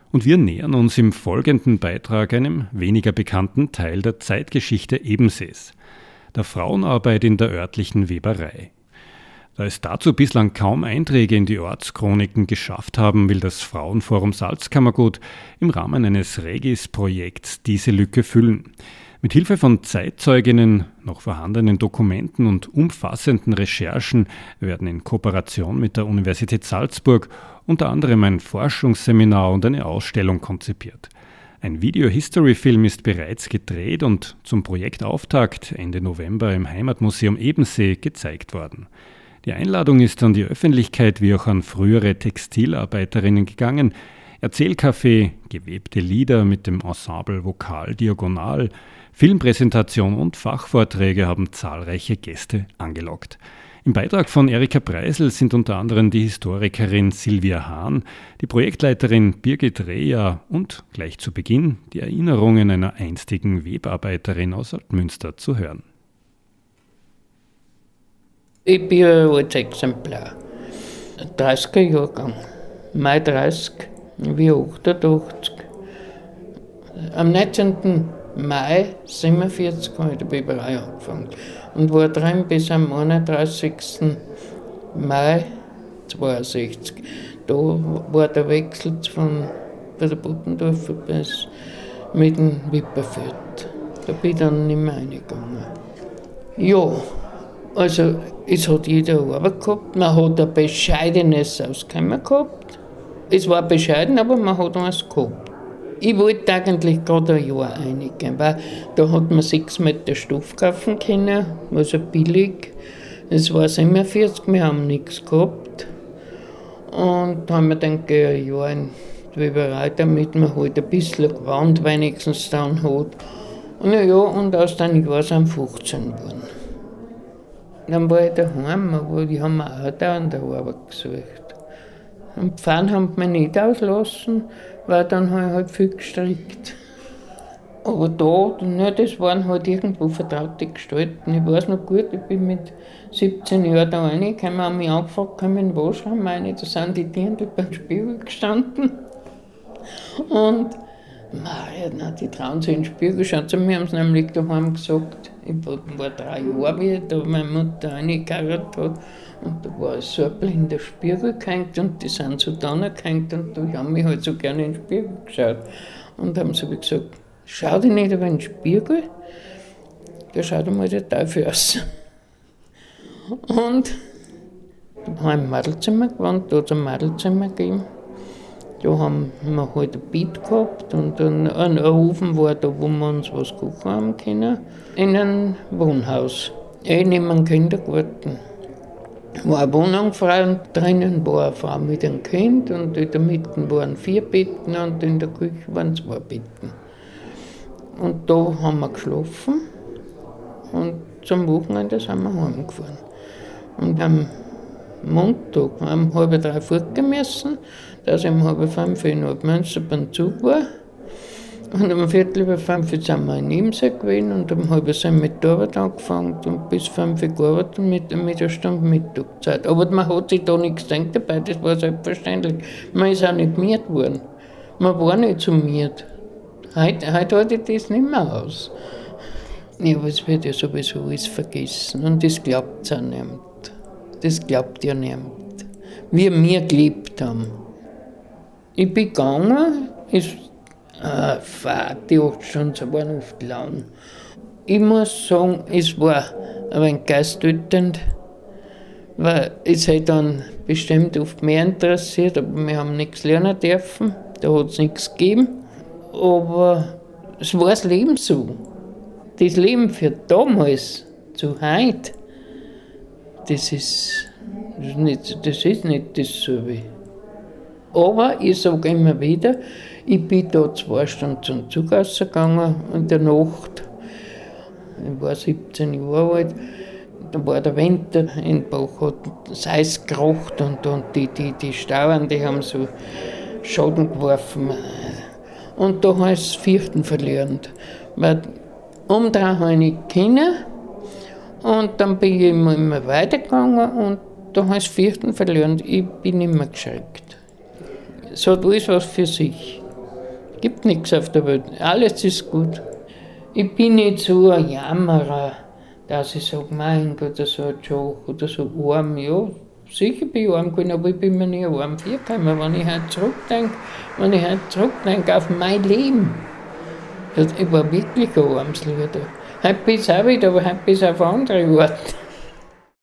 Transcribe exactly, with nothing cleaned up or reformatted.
Und wir nähern uns im folgenden Beitrag einem weniger bekannten Teil der Zeitgeschichte Ebensees, der Frauenarbeit in der örtlichen Weberei. Da es dazu bislang kaum Einträge in die Ortschroniken geschafft haben, will das Frauenforum Salzkammergut im Rahmen eines Regis-Projekts diese Lücke füllen. Mit Hilfe von Zeitzeuginnen, noch vorhandenen Dokumenten und umfassenden Recherchen werden in Kooperation mit der Universität Salzburg unter anderem ein Forschungsseminar und eine Ausstellung konzipiert. Ein Video-History-Film ist bereits gedreht und zum Projektauftakt Ende November im Heimatmuseum Ebensee gezeigt worden. Die Einladung ist an die Öffentlichkeit wie auch an frühere Textilarbeiterinnen gegangen. Erzählcafé, gewebte Lieder mit dem Ensemble Vokal Diagonal, Filmpräsentation und Fachvorträge haben zahlreiche Gäste angelockt. Im Beitrag von Erika Preisel sind unter anderem die Historikerin Silvia Hahn, die Projektleiterin Birgit Reher und gleich zu Beginn die Erinnerungen einer einstigen Webarbeiterin aus Altmünster zu hören. Ich bin ein altes Exemplar. dreißiger Jahrgang. Mai dreißig, wie achtundachtzig. Am neunzehnten Mai siebenundvierzig habe ich die Weberei angefangen und war drin bis am einunddreißigsten Mai zweiundsechzig. Da war der Wechsel von der Buttendorfer bis mit dem Wipperfeld. Da bin ich dann nicht mehr reingegangen. Ja, also es hat jeder Arbeit gehabt, man hat ein bescheidenes Auskommen gehabt. Es war bescheiden, aber man hat eins gehabt. Ich wollte eigentlich gerade ein Jahr reingehen, weil da hat man sechs Meter Stoff kaufen können, also billig. Es war siebenundvierzig, wir haben nichts gehabt. Und da haben wir dann ein Jahr in die Weberei, damit man halt ein bisschen Gewand wenigstens dann hat. Und ja, und aus dem Jahr sind fünfzehn geworden. Dann war ich daheim, aber die haben mir auch da an der Arbeit gesucht. Und Pfannen haben mich nicht auslassen, weil dann habe ich halt viel gestrickt. Aber da, ne, das waren halt irgendwo vertraute Gestalten. Ich weiß noch gut, ich bin mit siebzehn Jahren da reingekommen, haben mich angefragt, kann ich in den Waschraum rein? Da sind die Dirndl beim Spiegel gestanden. Und Maria, nein, die trauen sich in den Spiegel schauen. Zu mir haben sie nämlich daheim gesagt, ich war drei Jahre, wie da meine Mutter reingeheiratet hat. Und da war so ein blinder Spiegel gehängt und die sind so da gehängt und die haben mich halt so gerne in den Spiegel geschaut. Und haben so gesagt, schau dich nicht über den Spiegel, da schaut einmal der Teufel aus. Und da habe ich im Mädelzimmer gewohnt, da hat es ein Mädelzimmer gegeben. Da haben wir halt ein Bett gehabt und ein, ein Ofen war da, wo wir uns was kochen haben können. In einem Wohnhaus, eh neben einem Kindergarten. War eine Wohnung frei und drinnen war eine Frau mit einem Kind und in der Mitte waren vier Betten und in der Küche waren zwei Betten. Und da haben wir geschlafen und zum Wochenende sind wir heimgefahren. Und am Montag um halb drei fortgemessen, dass ich um halb fünf in Nordmünster beim Zug war. Und um Viertel über fünf sind wir in Ebensee gewesen und um halb sind wir mit der Arbeit angefangen und bis fünf gearbeitet mit, mit einer Stunde Mittagszeit. Aber man hat sich da nichts gedacht dabei, das war selbstverständlich. Man ist auch nicht miert worden. Man war nicht so miert. Heute, heute halte ich das nicht mehr aus. Ja, aber es wird ja sowieso alles vergessen und das glaubt es auch niemand. Das glaubt ja niemand. Wie wir gelebt haben. Ich bin gegangen, ist, ah, Fahrt, die acht Stunden waren oft lang. Ich muss sagen, es war ein wenig geisttötend, weil es hat dann bestimmt oft mehr interessiert, aber wir haben nichts lernen dürfen, da hat es nichts gegeben. Aber es war das Leben so. Das Leben für damals, zu heute, das ist, das ist nicht, das ist nicht dasselbe. Aber ich sage immer wieder, ich bin da zwei Stunden zum Zug rausgegangen in der Nacht. Ich war siebzehn Jahre alt. Da war der Winter in Bach, hat das Eis gekracht und, und die, die, die Stauern, die haben so Schaden geworfen. Und da habe ich das Vierten verlernt. Weil umdrehen habe ich nicht können. Und dann bin ich immer, immer weitergegangen und da habe ich das Vierten verlernt. Ich bin nicht mehr geschreckt. Es hat alles was für sich. Gibt nichts auf der Welt. Alles ist gut. Ich bin nicht so ein Jammerer, dass ich sage, mein Gott, so ein Joch oder so arm. Ja, sicher bin ich arm gewesen, aber ich bin mir nie arm vorgekommen. Wenn ich heute zurückdenke, wenn ich heute zurückdenke auf mein Leben, ich war wirklich ein armes Lied. Heute bin ich auch wieder, aber heute bin ich auf andere Orte.